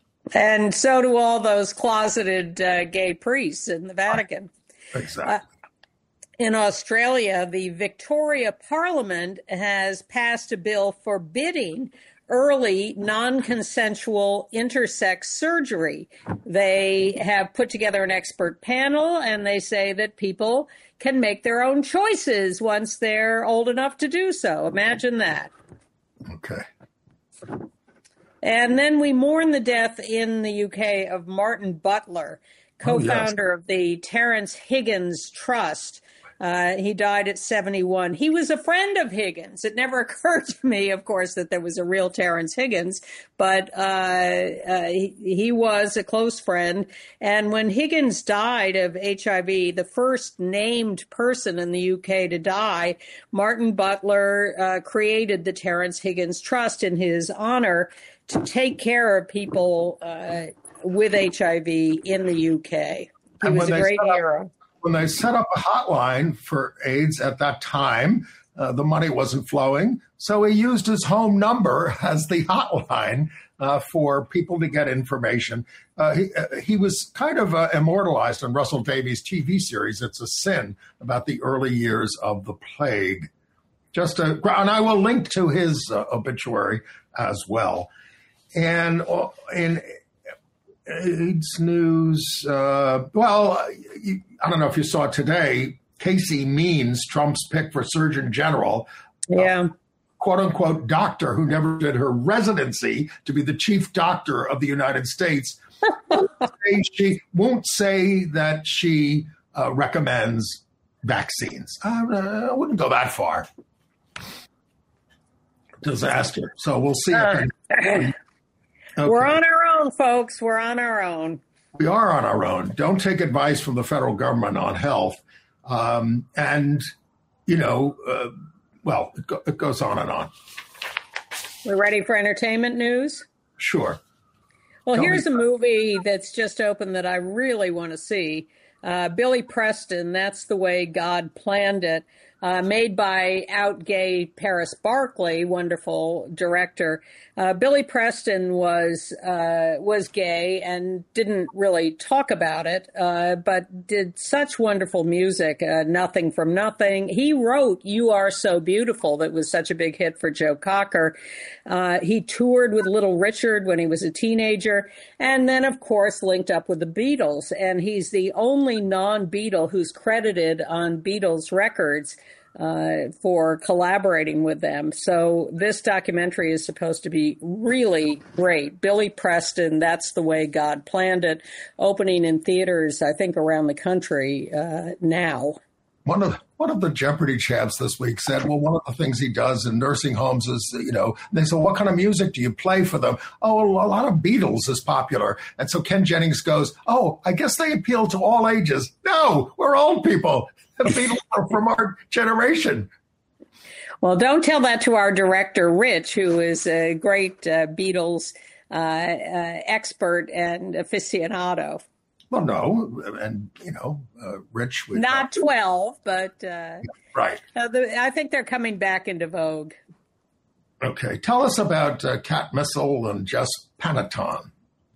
And so do all those closeted uh, gay priests in the Vatican. Exactly. Uh, in Australia, the Victoria Parliament has passed a bill forbidding early non-consensual intersex surgery. They have put together an expert panel, and they say that people can make their own choices once they're old enough to do so. Imagine that. Okay. And then we mourn the death in the U K of Martin Butler, co-founder oh, yes. of the Terence Higgins Trust. Uh, he died at seventy-one. He was a friend of Higgins. It never occurred to me, of course, that there was a real Terrence Higgins, but uh, uh, he, he was a close friend. And when Higgins died of H I V, the first named person in the U K to die, Martin Butler uh, created the Terrence Higgins Trust in his honor to take care of people uh, with H I V in the U K. He was a great hero. When they set up a hotline for AIDS at that time, uh, the money wasn't flowing. So he used his home number as the hotline uh, for people to get information. Uh, he, uh, he was kind of uh, immortalized in Russell Davies' T V series, It's a Sin, about the early years of the plague. Just a, and I will link to his uh, obituary as well. And uh, in AIDS news, uh, well, you, I don't know if you saw today, Casey Means, Trump's pick for Surgeon General, yeah, uh, quote unquote doctor who never did her residency to be the chief doctor of the United States, she won't say that she uh, recommends vaccines. I, uh, I wouldn't go that far. Disaster. So we'll see. Uh, if Okay. We're on our own, folks. We're on our own. We are on our own. Don't take advice from the federal government on health. Um, and, you know, uh, well, it, go, it goes on and on. We're ready for entertainment news? Sure. Well, Tell here's me. a movie that's just opened that I really want to see. Uh, Billy Preston, That's the Way God Planned It. Uh, made by out gay Paris Barclay, wonderful director. Uh, Billy Preston was uh, was gay and didn't really talk about it, uh, but did such wonderful music. Uh, Nothing from Nothing. He wrote "You Are So Beautiful," that was such a big hit for Joe Cocker. Uh, he toured with Little Richard when he was a teenager, and then, of course, linked up with the Beatles. And he's the only non-Beatle who's credited on Beatles records uh, for collaborating with them. So this documentary is supposed to be really great. Billy Preston, That's the Way God Planned It, opening in theaters, I think, around the country uh, now. One of one of the Jeopardy champs this week said, well, one of the things he does in nursing homes is, you know, they said, what kind of music do you play for them? Oh, a lot of Beatles is popular. And so Ken Jennings goes, oh, I guess they appeal to all ages. No, we're old people. The Beatles are from our generation. Well, don't tell that to our director, Rich, who is a great uh, Beatles uh, uh, expert and aficionado. Well, no, and, you know, uh, Rich would... Not twelve, but... Uh, right. Uh, the, I think they're coming back into vogue. Okay. Tell us about uh, Cat Missile and Jess Panaton.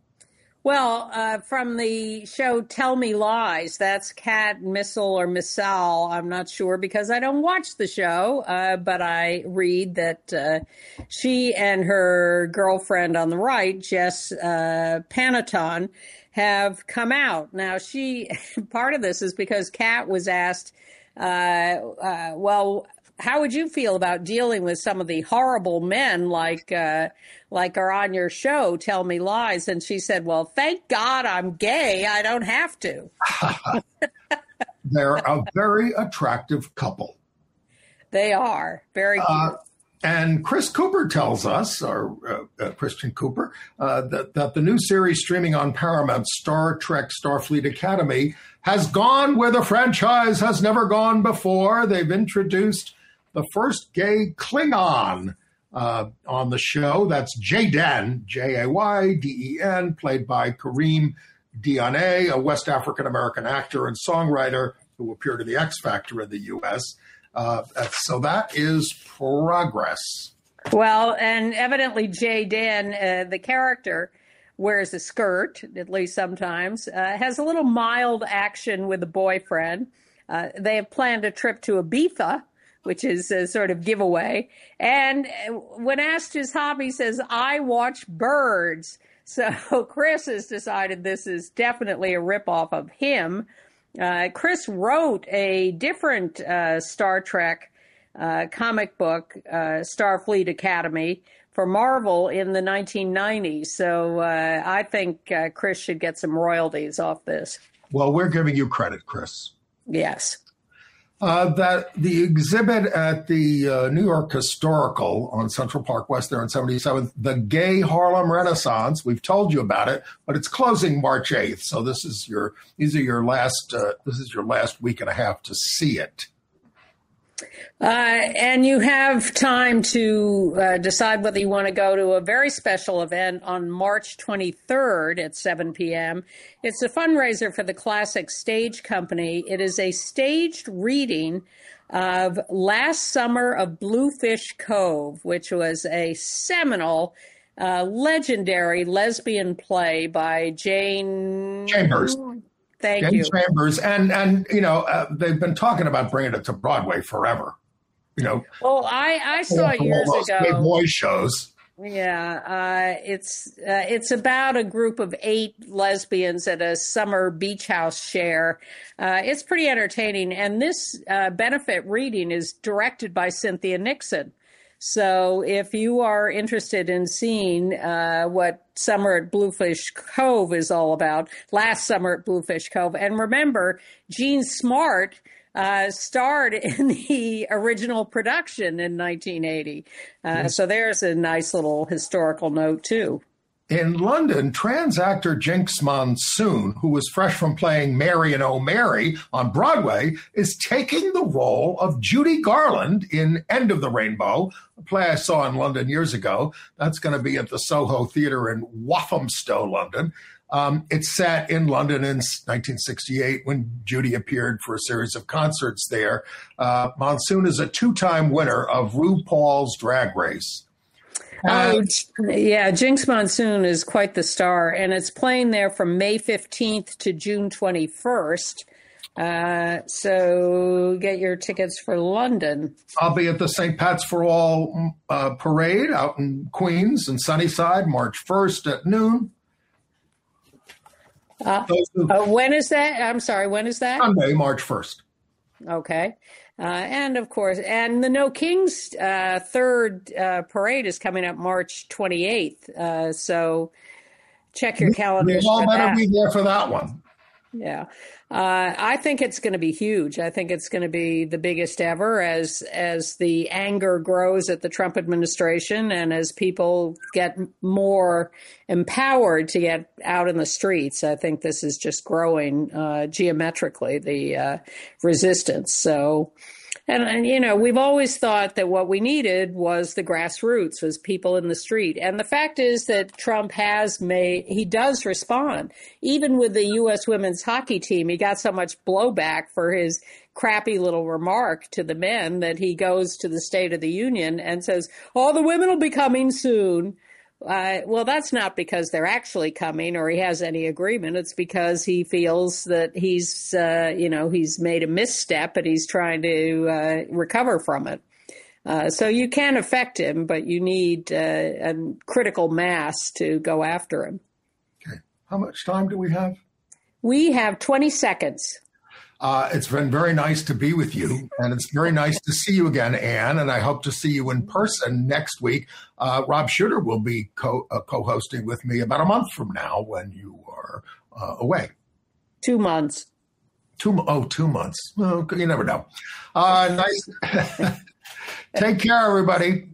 Well, uh, from the show Tell Me Lies, that's Cat Missile or Missile, I'm not sure because I don't watch the show, uh, but I read that uh, she and her girlfriend on the right, Jess uh, Panaton, have come out. Now, she, part of this is because Kat was asked, uh, uh, well, how would you feel about dealing with some of the horrible men like, uh, like are on your show, Tell Me Lies? And she said, well, thank God I'm gay. I don't have to. They're a very attractive couple. They are very cute. Uh, And Chris Cooper tells us, or uh, uh, Christian Cooper, uh, that, that the new series streaming on Paramount, Star Trek Starfleet Academy, has gone where the franchise has never gone before. They've introduced the first gay Klingon uh, on the show. That's Jayden, J A Y D E N, played by Kareem Diane, a West African-American actor and songwriter who appeared in the X Factor in the U S Uh, so that is progress. Well, and evidently Jayden, uh, the character, wears a skirt, at least sometimes, uh, has a little mild action with a boyfriend. Uh, they have planned a trip to Ibiza, which is a sort of giveaway. And when asked his hobby, he says, I watch birds. So Chris has decided this is definitely a ripoff of him. Uh, Chris wrote a different uh, Star Trek uh, comic book, uh, Starfleet Academy, for Marvel in the nineteen nineties. So uh, I think uh, Chris should get some royalties off this. Well, we're giving you credit, Chris. Yes. Uh, that the exhibit at the uh, New York Historical on Central Park West there on seventy-seventh, the Gay Harlem Renaissance. We've told you about it, but it's closing March eighth. So this is your these are your last uh, this is your last week and a half to see it. Uh, and you have time to uh, decide whether you want to go to a very special event on March twenty-third at seven p.m. It's a fundraiser for the Classic Stage Company. It is a staged reading of Last Summer of Bluefish Cove, which was a seminal, uh, legendary lesbian play by Jane Chambers. Thank Jane you. Chambers. And, and you know, uh, they've been talking about bringing it to Broadway forever. You know, well, I, I saw it years ago. Boy shows. Yeah, uh, it's uh, it's about a group of eight lesbians at a summer beach house share. Uh, it's pretty entertaining, and this uh, benefit reading is directed by Cynthia Nixon. So if you are interested in seeing uh, what Summer at Bluefish Cove is all about, Last Summer at Bluefish Cove, and remember, Jean Smart Uh, starred in the original production in nineteen eighty. Uh, so there's a nice little historical note, too. In London, trans actor Jinx Monsoon, who was fresh from playing Marion O'Mary on Broadway, is taking the role of Judy Garland in End of the Rainbow, a play I saw in London years ago. That's going to be at the Soho Theatre in Walthamstow, London. Um, it's set in London in nineteen sixty-eight when Judy appeared for a series of concerts there. Uh, Monsoon is a two-time winner of RuPaul's Drag Race. Oh, yeah, Jinx Monsoon is quite the star, and it's playing there from May fifteenth to June twenty-first. Uh, so get your tickets for London. I'll be at the Saint Pat's for All uh, parade out in Queens and Sunnyside, March first at noon. Uh, uh, when is that? I'm sorry, when is that? Sunday, March first. Okay. Uh, and of course, and the No Kings uh, third uh, parade is coming up March twenty-eighth. Uh, so check your calendars. We all for better that. be there for that one. Yeah. Uh, I think it's going to be huge. I think it's going to be the biggest ever as as the anger grows at the Trump administration and as people get more empowered to get out in the streets. I think this is just growing uh, geometrically, the uh, resistance. So, and, and, you know, we've always thought that what we needed was the grassroots, was people in the street. And the fact is that Trump has made, he does respond. Even with the U S women's hockey team, he got so much blowback for his crappy little remark to the men that he goes to the State of the Union and says, oh, the women will be coming soon. Uh, well, that's not because they're actually coming or he has any agreement. It's because he feels that he's, uh, you know, he's made a misstep and he's trying to uh, recover from it. Uh, so you can affect him, but you need uh, a critical mass to go after him. Okay. How much time do we have? We have twenty seconds. Uh, it's been very nice to be with you, and it's very nice to see you again, Ann, and I hope to see you in person next week. Uh, Rob Shuter will be co- uh, co-hosting with me about a month from now when you are uh, away. Two months. Two Oh, two months. Well, you never know. Uh, nice. Take care, everybody.